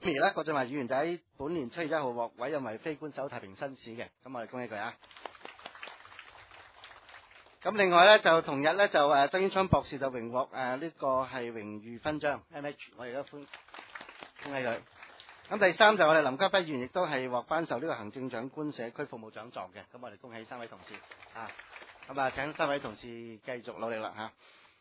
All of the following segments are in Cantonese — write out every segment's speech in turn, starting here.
而咧，郭俊華議員就喺本年7月1號獲委任為非官守太平紳士嘅，咁我哋恭喜佢啊！咁另外咧就同日咧就曾淵滄博士就榮獲呢個係榮譽勳章 MH， 我哋都恭喜佢。咁第三就我哋林家輝議員亦都係獲頒授呢個行政長官社區服務獎狀嘅，咁我哋恭喜3位同事啊！咁啊，請3位同事繼續努力啦嚇。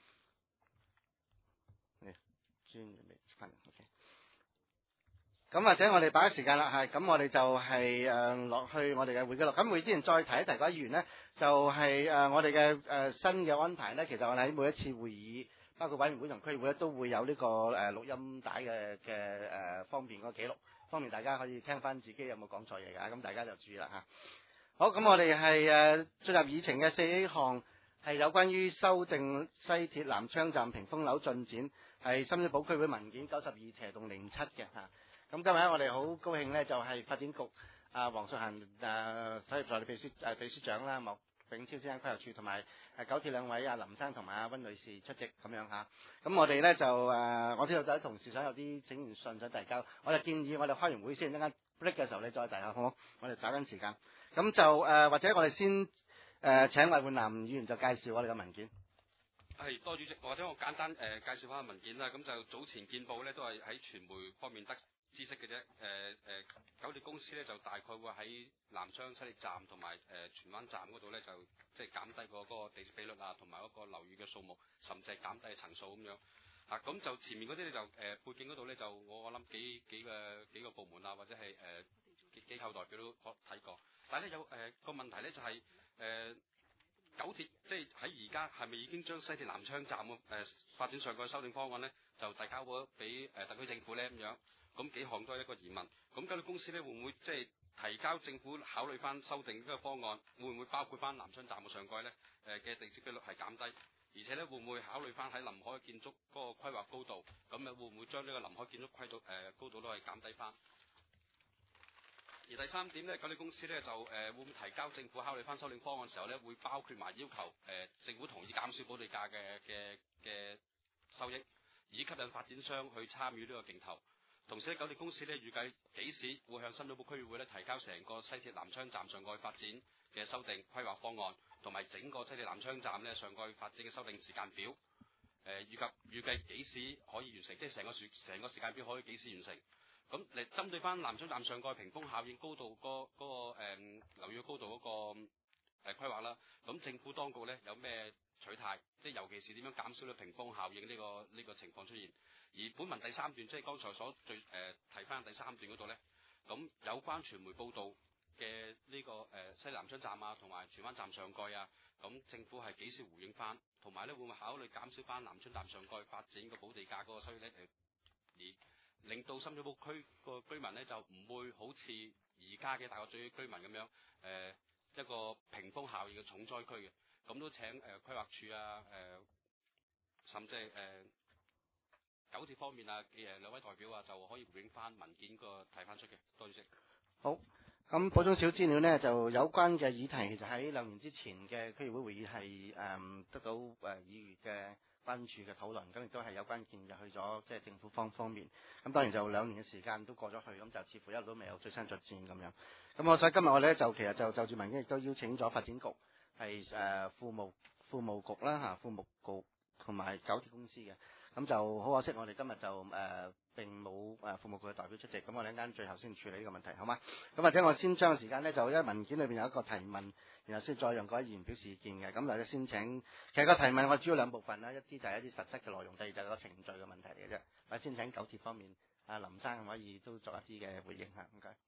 咁或者我哋把握時間啦，咁我哋就係落去我哋嘅會記錄。咁會之前再提一提各位議員呢，就係我哋嘅新嘅安排呢。其實我哋喺每一次會議，包括委員會同區議會咧，都會有呢個錄音帶嘅方便個記錄，方便大家可以聽翻自己有冇講錯嘢㗎。咁大家就注意啦嚇。好，咁我哋係進入議程嘅4項係有關於修訂西鐵南昌站屏風樓進展，係深水埗區會文件92/07嘅嚇。咁今日我哋好高興呢，就係發展局黃淑嫻首席助理秘書長啦，莫炳超先生規劃處同埋九鐵兩位林生同埋溫女士出席咁樣嚇。咁我哋呢，就我知道有啲同事想有啲請願信想遞交，我就建議我哋開完會先，一陣間 break 嘅時候你再遞下好唔好？我哋找緊時間。咁就或者我哋先請魏煥南議員就介紹我哋嘅文件。 係，多主席，或者我簡單介紹翻個文件啦。咁就早前見報呢，都係喺傳媒方面得知識嘅啫。九鐵公司呢，就大概會喺南昌西鐵站同埋荃灣站嗰度呢，就即係減低嗰個地積比率啊，同埋嗰個樓宇嘅數目，甚至係減低層數咁樣。咁就前面嗰啲呢，就背景嗰度呢，就我諗幾個部門啊，或者係機構代表都睇過。但係呢，有個問題呢，就係九鐵即係喺而家係咪已經將西鐵南昌站發展上個修訂方案呢，就遞交咗俾特區政府呢咁樣？咁幾項都係一個疑問。咁九鐵公司呢，會唔會即係提交政府考慮翻修訂呢個方案？會唔會包括翻南昌站嘅上蓋呢嘅地積比率係減低？而且呢，會唔會考慮翻喺臨海建築嗰個規劃高度？咁會唔會將呢個臨海建築高度都係減低翻？而第三點呢，九鐵公司呢，就會唔會提交政府考慮翻修訂方案嘅時候呢，會包括埋要求政府同意減少補地價嘅收益，以吸引發展商去參與呢個競投。同時呢，九鐵公司呢，預計幾時會向深水埗區議會呢提交成個西鐵南昌站上蓋發展嘅修訂規劃方案，同埋整個西鐵南昌站呢上蓋發展嘅修訂時間表。預計幾時可以完成，即係成個時間表可以幾時完成？咁嚟針對翻南昌站上蓋屏風效應高度嗰個樓宇高度嗰個規劃啦，咁政府當局呢有咩取態？即係尤其是點樣減少呢屏風效應呢個情況出現？而本文第3段，即係剛才所提翻第3段嗰度呢，咁有關傳媒報導嘅呢個西南昌站啊，同埋荃灣站上蓋啊，咁政府係幾時回應翻？同埋呢，會唔會考慮減少翻南昌站上蓋發展個補地價嗰個收益呢？而令到深水埗區個居民呢，就唔會好似而家嘅大角咀居民咁樣一個屏風效應嘅重災區嘅。咁都請規劃處啊甚至九鐵方面啊兩位代表啊，就可以回應翻文件個提翻出嘅。多謝主席。 好，咁補充少資料呢，就有關嘅議題，其實喺2年之前嘅區議會會議係得到議員嘅關注嘅討論，咁亦都係有關建議去咗即係政府方面。咁當然就2年嘅時間都過咗去，咁就似乎一路都未有最新進展咁樣。咁所以今日我哋咧就其實就住文件亦都邀請咗發展局係庫務局啦嚇，庫務局同埋九鐵公司嘅。咁就好可惜，我哋今日就並冇庫務局嘅代表出席，咁我哋一陣間最後先處理呢個問題，好嗎？咁或者我先將個時間呢，就因為文件裏邊有一個提問，然後先再讓各位議員表示意見嘅。咁或者先請，其實個提問我主要2部分啦，一啲就係一啲實質嘅內容，第二就係個程序嘅問題嚟嘅啫。或者先請九鐵方面林生可以都作一啲嘅回應嚇，唔該。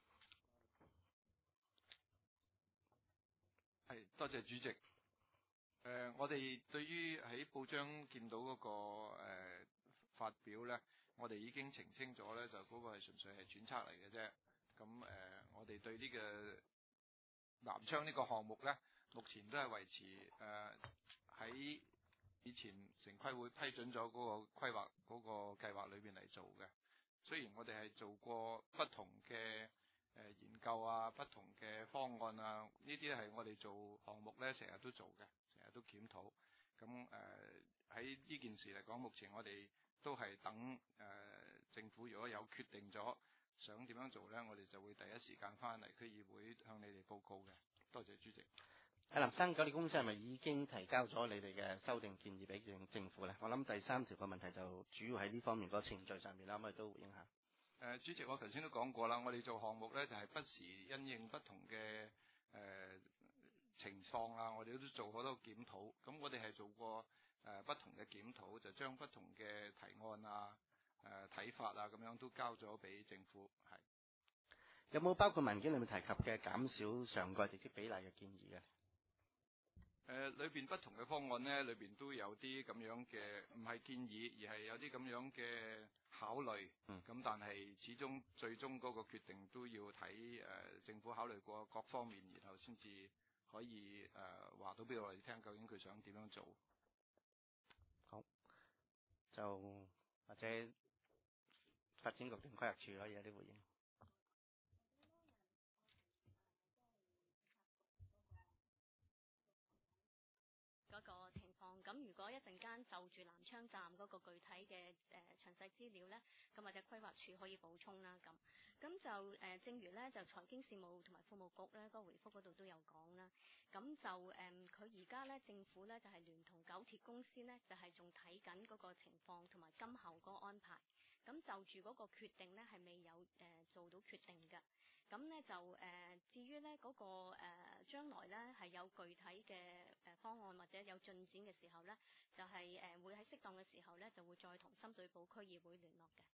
係，多謝主席。我哋對於喺報章見到嗰個發表呢，我哋已經澄清咗呢，就嗰個係純粹係揣測嚟嘅啫。咁我哋對呢個南昌呢個項目呢，目前都係維持喺以前城規會批准咗嗰個規劃嗰個計劃裏邊嚟做嘅。雖然我哋係做過不同嘅研究啊，不同嘅方案啊，呢啲係我哋做項目呢成日都做嘅。都檢討，咁喺呢件事嚟講，目前我哋都係等政府如果有決定咗想點樣做咧，我哋就會第一時間翻嚟區議會向你哋報告嘅。多謝主席。 林生，九電公司係咪已經提交咗你哋嘅修訂建議俾政府咧？我諗第3條嘅問題就主要喺呢方面個程序上面啦，咁我哋都回應下。 主席，我頭先都講過啦，我哋做項目咧就係不時因應不同嘅情況啊，我哋都做好多檢討。咁我哋係做過不同嘅檢討，就將不同嘅提案啊、睇法啊咁樣都交咗俾政府。係有冇包括文件裏面提及嘅減少上蓋地積比例嘅建議嘅？ 裏邊不同嘅方案咧，裏邊都有啲咁樣嘅，唔係建議，而係有啲咁樣嘅考慮。咁但係始終最終嗰個決定都要睇政府考慮過各方面，然後先至可以話到俾我哋聽，究竟佢想點樣做。 好，就或者發展局定規劃處可以有啲回應。 嗰個情況，咁如果一陣間就住南昌站嗰個具體嘅詳細資料咧，咁或者規劃處可以補充啦。咁就正如咧就財經事務同埋庫務局咧個回覆嗰度都有講啦。咁就佢而家咧政府咧就係聯同九鐵公司咧就係仲睇緊嗰個情況同埋今後嗰個安排。咁就住嗰個決定咧係未有做到決定嘅。咁咧就至於咧嗰個將來咧係有具體嘅方案或者有進展嘅時候咧，就係會喺適當嘅時候咧就會再同深水埗區議會聯絡嘅。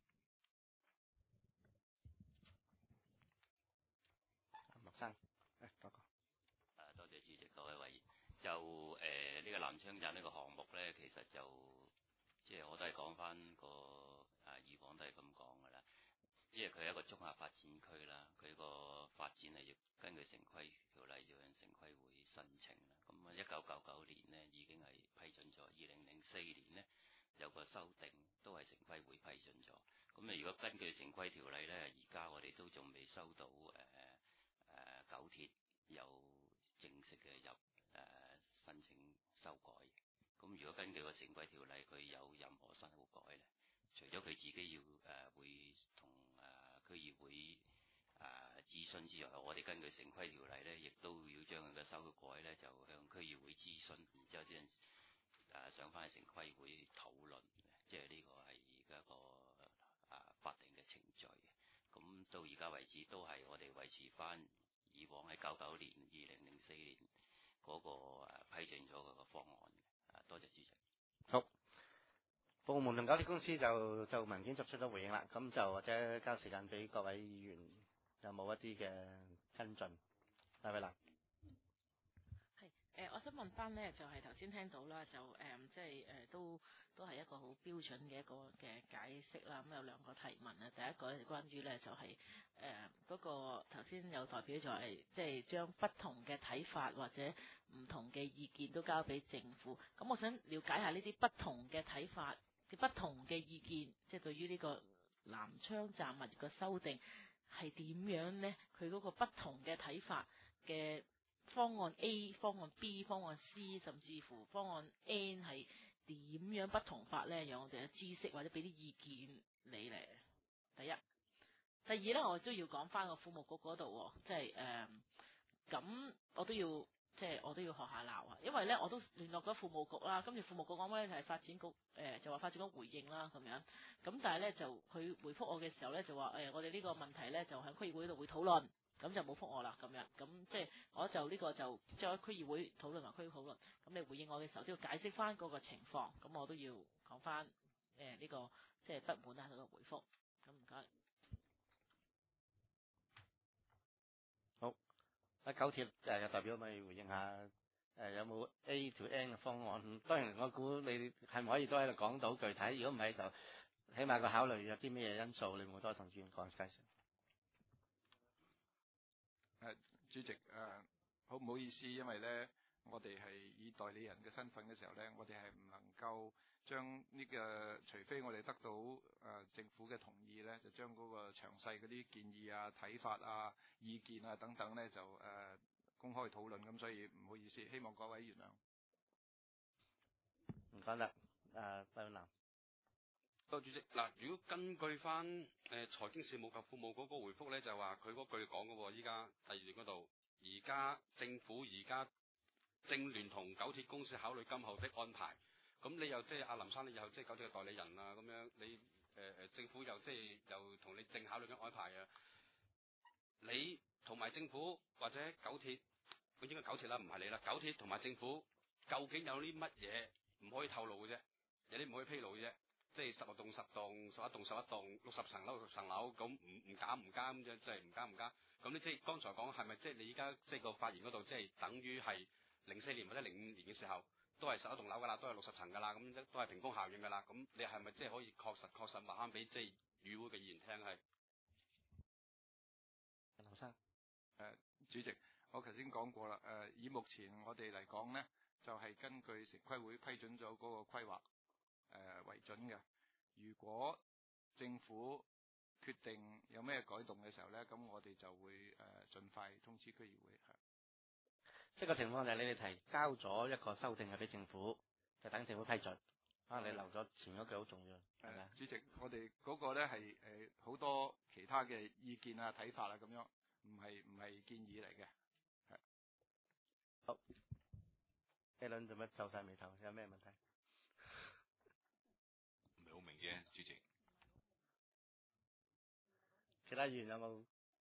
麥生，多謝主席，各位委員。就呢個南昌站呢個項目咧，其實就即係我都係講翻個以往都係咁講㗎啦。即係佢係一個綜合發展區啦，佢個發展係要根據城規條例要向城規會申請啦。咁1999年呢已經係批准咗，2004年呢有個修訂都係城規會批准咗。咁如果根據城規條例呢，而家我哋都仲未收到九鐵有正式嘅申請修改。咁如果根據個城規條例，佢有任何修改呢，除咗佢自己要會同區議會諮詢之外，我哋根據城規條例咧，亦都要將佢嘅修改咧，就向區議會諮詢，然之後先上翻去城規會討論。即係呢個係而家個法定嘅程序。咁到而家為止都係我哋維持翻以往喺99年、2004年嗰個批准咗嗰個方案。多謝主席。 好。部門同九鐵公司就文件作出咗回應啦，咁就或者交時間俾各位議員，有冇一啲嘅跟進？戴偉蘭。 我想問翻咧，就係頭先聽到啦，就即係都係一個好標準嘅一個嘅解釋啦。咁有兩個提問啊，第一個係關於咧就係嗰個頭先有代表就係即係將不同嘅睇法或者唔同嘅意見都交俾政府。咁我想了解下呢啲不同嘅睇法、不同嘅意見，即係對於呢個南昌站物業嘅修訂係點樣咧？佢嗰個不同嘅睇法嘅方案 A、方案 B、方案 C， 甚至乎方案 N 係點樣不同法咧？讓我哋嘅知識或者俾啲意見你嚟。第一，第二咧，我都要講翻個庫務局嗰度，即係咁我都要學下鬧啊，因為咧我都聯絡咗庫務局啦，跟住庫務局講咩就係發展局就話發展局回應啦咁樣，咁但係咧就佢回覆我嘅時候咧就話我哋呢個問題咧就喺區議會度會討論。咁就冇覆我啦，咁樣，咁即係我就呢個就即係區議會討論埋區議會討論，咁你回應我嘅時候都要解釋翻嗰個情況，咁我都要講翻呢個即係不滿啊嗰個回覆，咁唔該。 好，九鐵代表咪回應下有冇 A to N 嘅方案？當然我估你係咪可以都喺度講到具體，如果唔係就起碼個考慮有啲咩因素，你會唔會多同議員講解釋？ 主席好唔好意思，因為咧我哋係以代理人嘅身份嘅時候咧，我哋係唔能夠將呢個，除非我哋得到政府嘅同意咧，就將嗰個詳細嗰啲建議啊、睇法啊、意見啊等等咧就公開討論，咁所以唔好意思，希望各位原諒。 唔該啦，戴永南。 多主席嗱，如果根據翻財經事務及庫務局嗰個回覆咧，就話佢嗰句講嘅喎，依家第2段嗰度，而家政府正聯同九鐵公司考慮今後的安排。咁你又即係阿林生，你又即係九鐵嘅代理人啦，咁樣你政府又即係又同你正考慮緊安排啊？你同埋政府或者九鐵，應該九鐵啦，唔係你啦，九鐵同埋政府究竟有啲乜嘢唔可以透露嘅啫？有啲唔可以披露嘅啫？即係10棟10棟，11棟11棟，60層樓60層樓，咁唔加咁樣，即係唔加唔加。咁你即係剛才講係咪即係你依家即係個發言嗰度，即係等於係04年或者05年嘅時候，都係11棟樓㗎啦，都係60層㗎啦，咁都係屏風效應㗎啦。咁你係咪即係可以確實話翻俾即係與會嘅議員聽係？ 林生， 主席，我頭先講過啦，以目前我哋嚟講咧，就係根據城規會批准咗嗰個規劃為準嘅。如果政府決定有咩改動嘅時候咧，咁我哋就會盡快通知區議會。 即係個情況就係你哋提交咗一個修訂嘅俾政府，就等政府批准。可能你留咗前嗰句好重要，係咪？ 主席，我哋嗰個咧係好多其他嘅意見啊、睇法啊咁樣，唔係建議嚟嘅。係。 好，一輪做乜皺晒眉頭？有咩問題？ 唔係好明啫，主席。 其他議員有冇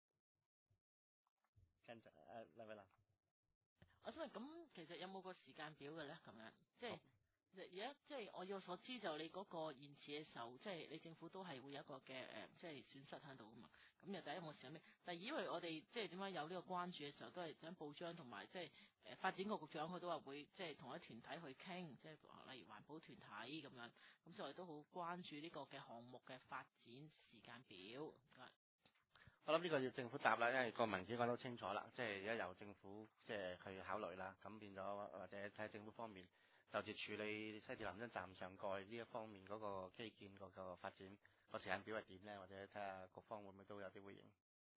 跟住？梁偉南， 我想問，咁其實有冇個時間表嘅咧？咁樣即係而家即係我有所知，就你嗰個延遲嘅時候，即係你政府都係會有一個嘅即係損失喺度噶嘛。咁又第一有冇時間咩？但係以為我哋即係點解有呢個關注嘅時候，都係喺報章同埋即係發展局局長佢都話會即係同一團體去傾，即係例如環保團體咁樣。咁所以我哋都好關注呢個嘅項目嘅發展時間表。 我諗呢個要政府答啦，因為個文件講得清楚啦，即係而家由政府即係去考慮啦，咁變咗或者睇下政府方面就住處理西鐵南昌站上蓋呢一方面嗰個基建嗰個發展個時間表係點咧，或者睇下局方會唔會都有啲回應。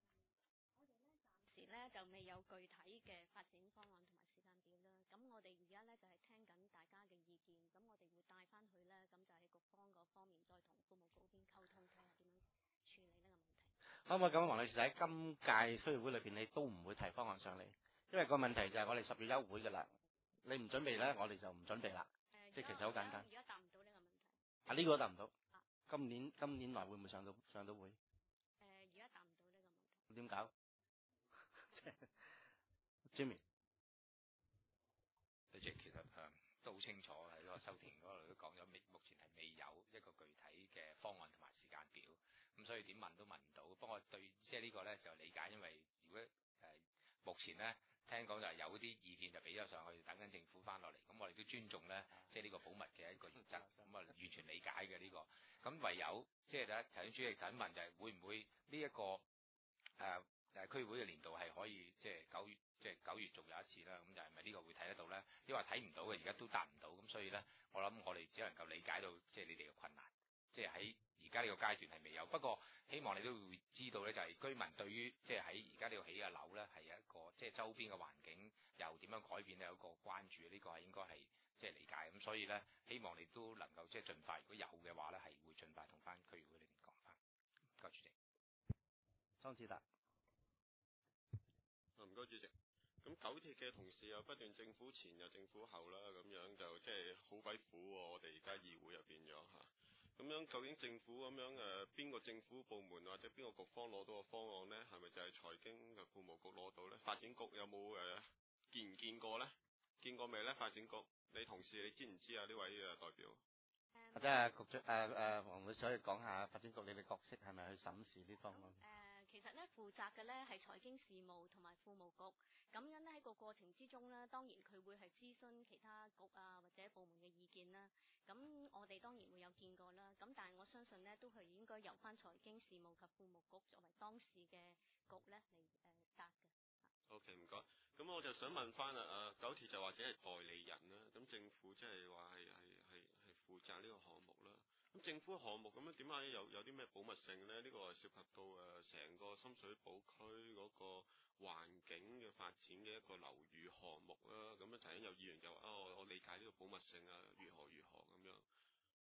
我哋咧暫時咧就未有具體嘅發展方案同埋時間表啦。咁我哋而家咧就係聽緊大家嘅意見，咁我哋會帶翻去咧，咁就喺局方嗰方面再同庫務局嗰邊溝通，睇下點樣處理呢個問題。 可唔可以咁，黃女士喺今屆區議會裏邊，你都唔會提方案上嚟，因為個問題就係我哋10月休會㗎啦。你唔準備咧，我哋就唔準備啦。即係其實好簡單。 而家答唔到呢個問題。 呢個都答唔到。今年內會唔會上到會？ 而家答唔到呢個問題。 點搞？Jimmy， 主席其實都好清楚喺個修訂嗰度都講咗，目前係未有一個具體嘅方案同埋時間表，咁所以點問都問唔到。不過對即係呢個咧就理解，因為如果目前咧聽講就係有啲意見就俾咗上去，等緊政府翻落嚟，咁我哋都尊重咧，即係呢個保密嘅一個原則，咁啊完全理解嘅呢個。咁唯有即係咧頭先主席想問就係會唔會呢一個區議會嘅年度係可以即係9月仲有一次啦，咁就係咪呢個會睇得到咧？因為睇唔到嘅，而家都答唔到，咁所以咧，我諗我哋只能夠理解到即係你哋嘅困難，即係喺而家呢個階段係未有。不過希望你都會知道咧，就係居民對於即係喺而家呢度起嘅樓咧係一個即係周邊嘅環境又點樣改變有一個關注，呢個係應該係即係理解。咁所以咧，希望你都能夠即係盡快，如果有嘅話咧，係會盡快同翻區議會裏面講翻。唔該主席。 莊子達。 唔該主席。咁九鐵嘅同事又不斷政府前又政府後啦，咁樣就即係好鬼苦喎。我哋而家議會入變咗嚇，咁樣究竟政府咁樣邊個政府部門或者邊個局方攞到個方案呢？係咪就係財經嘅庫務局攞到呢？發展局有冇見唔見過呢？見過未呢？發展局你同事你知唔知啊？呢位代表或者局長黃女士可以講下發展局你哋角色係咪去審視呢方案？ 其實咧負責嘅咧係財經事務同埋庫務局，咁樣咧喺個過程之中咧，當然佢會係諮詢其他局啊或者部門嘅意見啦。咁我哋當然會有見過啦。咁但係我相信咧都係應該由翻財經事務及庫務局作為當事嘅局咧嚟答嘅。 OK， 唔該。咁我就想問翻九鐵就或者係代理人啦。咁政府即係話係負責呢個項目啦。咁政府項目咁樣點解有啲咩保密性咧？呢個係涉及到成個深水埗區嗰個環境嘅發展嘅一個樓宇項目啦。咁樣曾經有議員就話我理解呢個保密性啊，如何咁樣。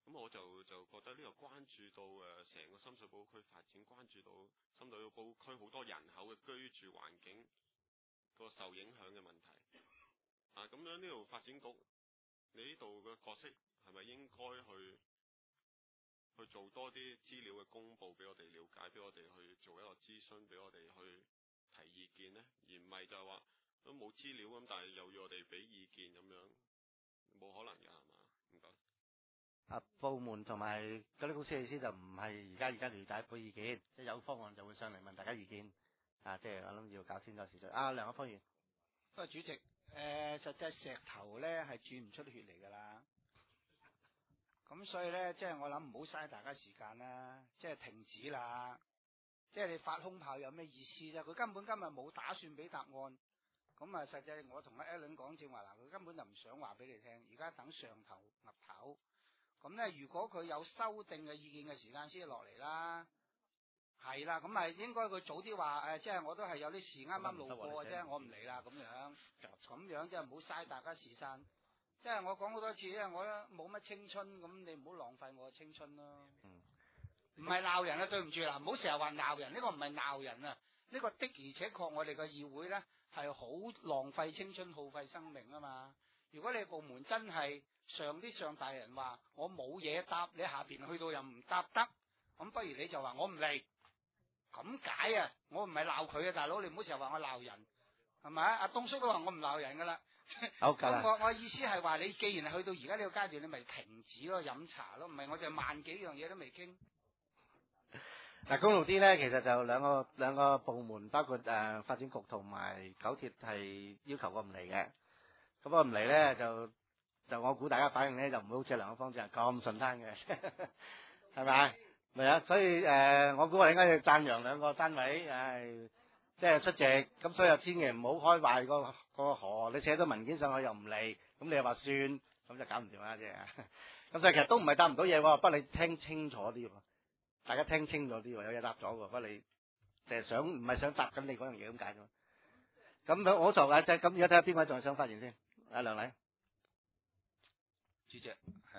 咁我就覺得呢個關注到成個深水埗區發展，關注到深水埗區好多人口嘅居住環境個受影響嘅問題。咁樣呢度發展局，你呢度嘅角色係咪應該去做多啲資料嘅公佈俾我哋了解，俾我哋去做一個諮詢，俾我哋去提意見呢？而唔係就係話都冇資料咁，但係又要我哋俾意見咁樣，冇可能㗎係嘛？唔該。 部門同埋嗰啲公司嘅意思就唔係而家嚟大家俾意見，即係有方案就會上嚟問大家意見。即係我諗要搞清楚事實。梁一方面， 不過主席，實際石頭咧係轉唔出血嚟㗎啦。咁所以咧，即係我諗唔好嘥大家時間啦，即係停止啦。即係你發空炮有咩意思啫？佢根本今日冇打算俾答案。咁啊，實際我同阿 Alan 講正話嗱，佢根本就唔想話俾你聽，而家等上頭岌頭。咁咧，如果佢有修訂嘅意見嘅時間先落嚟啦。係啦，咁咪應該佢早啲話即係我都係有啲事啱啱路過嘅啫，我唔嚟啦咁樣。咁樣即係唔好嘥大家時間。即係我講好多次，因為我冇乜青春，咁你唔好浪費我嘅青春咯。唔係鬧人啊，對唔住啦，唔好成日話鬧人，呢個唔係鬧人啊，呢個的而且確我哋嘅議會咧係好浪費青春、耗費生命啊嘛。如果你部門真係上大人話我冇嘢答，你下邊去到又唔答得，咁不如你就話我唔嚟。咁解啊！我唔係鬧佢啊，大佬，你唔好成日話我鬧人，係咪？阿東叔都話我唔鬧人噶啦。 好㗎啦。 我意思係話你既然係去到而家呢個階段，你咪停止咯，飲茶咯，唔係我哋萬幾樣嘢都未傾。 公路啲咧，其實就兩個部門，包括發展局同埋九鐵係要求我唔嚟嘅。咁我唔嚟咧，就我估大家反應咧就唔會好似梁一方正咁順攤嘅，係咪？係啊，所以我估我哋應該要讚揚兩個單位，即係出席，咁所以千祈唔好開壞個河，你寫咗文件上去又唔嚟，咁你又話算，咁就搞唔掂啦，即係。咁所以其實都唔係答唔到嘢，不過你聽清楚啲，大家聽清楚啲，有嘢答咗喎，不過你淨係唔係想答緊你嗰樣嘢咁解啫。咁我就咁而家睇下邊位仲係想發言先，阿梁禮。 主席，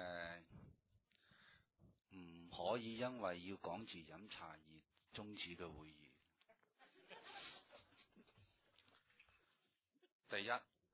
唔可以因為要趕住飲茶而終止嘅會議。第一，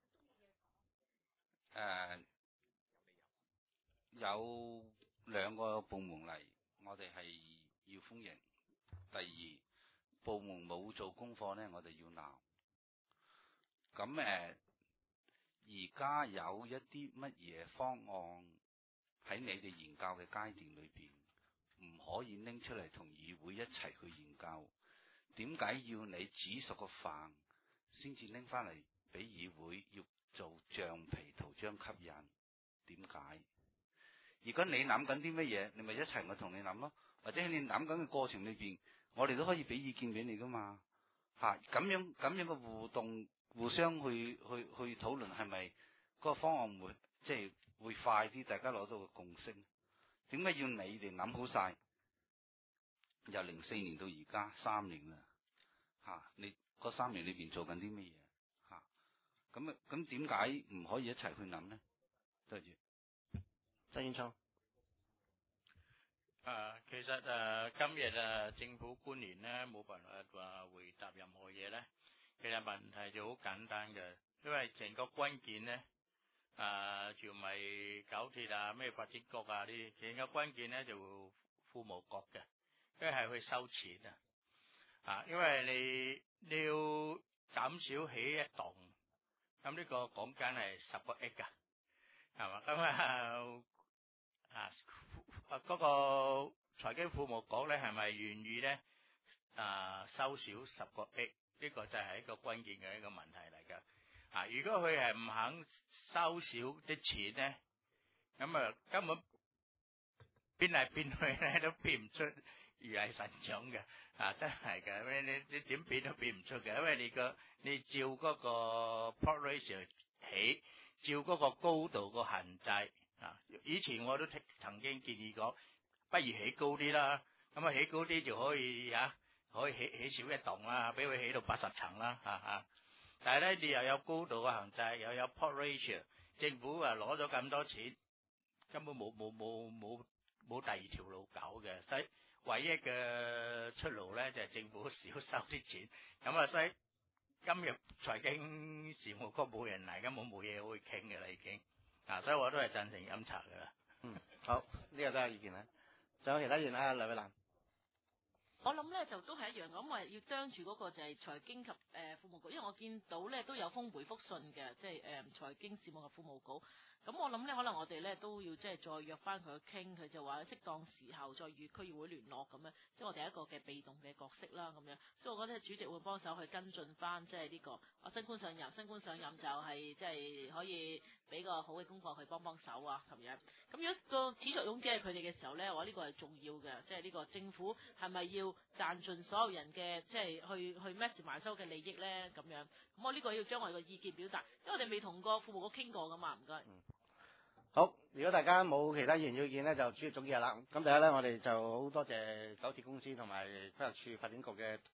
有兩個部門嚟，我哋係要歡迎。第二，部門冇做功課呢，我哋要鬧。咁而家有一啲乜嘢方案喺你哋研究嘅階段裏邊，唔可以拎出嚟同議會一齊去研究？點解要你煮熟個飯先至拎翻嚟俾議會要做橡皮圖章吸引？點解？如果你諗緊啲乜嘢，你咪一齊我同你諗咯。或者喺你諗緊嘅過程裏邊，我哋都可以俾意見俾你噶嘛。咁樣嘅互動，互相去討論，係咪嗰個方案會即係會快啲？大家攞到個共識。點解要你哋諗好晒？由04年到而家3年啦，你嗰3年裏邊做緊啲乜嘢？咁點解唔可以一齊去諗呢？多謝。 曾淵滄。 其實今日政府官員咧冇辦法話回答任何嘢咧，其實問題就好簡單嘅，因為成個關鍵咧就唔係九鐵咩發展局呢啲，成個關鍵咧就庫務局嘅，因為係去收錢因為你要減少起一棟，咁呢個講緊係10個億㗎，係嘛？咁嗰個財經庫務局咧係咪願意咧收少10個億？呢個就係一個關鍵嘅一個問題嚟㗎。如果佢係唔肯收少啲錢咧，咁根本變嚟變去咧都變唔出如係神掌嘅，真係嘅。因為你點變都變唔出嘅，因為你照嗰個 plot ratio 起，照嗰個高度個限制。以前我都曾經建議過，不如起高啲啦，咁起高啲就可以起少一棟啦，俾佢起到80層啦，但係咧你又有高度嘅限制，又有 plot ratio， 政府攞咗咁多錢，根本冇冇第二條路搞嘅，所以唯一嘅出路咧就係政府少收啲錢。咁啊，所以今日財經事務局冇人嚟，根本冇嘢可以傾嘅啦，已經。所以我都係贊成飲茶嘅啦。 好，呢個都係意見啦。仲有其他意見啊，梁偉蘭。 我諗咧就都係一樣咁，我要啄住嗰個就係財經及庫務局，因為我見到咧都有封回覆信嘅，即係財經事務及庫務局。咁我諗咧，可能我哋咧都要即係再約翻佢傾，佢就話適當時候再與區議會聯絡咁樣，即係我哋一個嘅被動嘅角色啦咁樣。所以我覺得主席會幫手去跟進翻，即係呢個新官上任就係即係可以俾個好嘅功課去幫手啊咁樣。咁如果個始作俑者係佢哋嘅時候咧，我話呢個係重要嘅，即係呢個政府係咪要賺盡所有人嘅即係去 match 埋收嘅利益咧咁樣？咁我呢個要將我哋個意見表達，因為我哋未同個庫務局傾過噶嘛，唔該。 好，如果大家冇其他議員意見咧，就主席總結啦。咁第一咧，我哋就好多謝九鐵公司同埋規劃署發展局嘅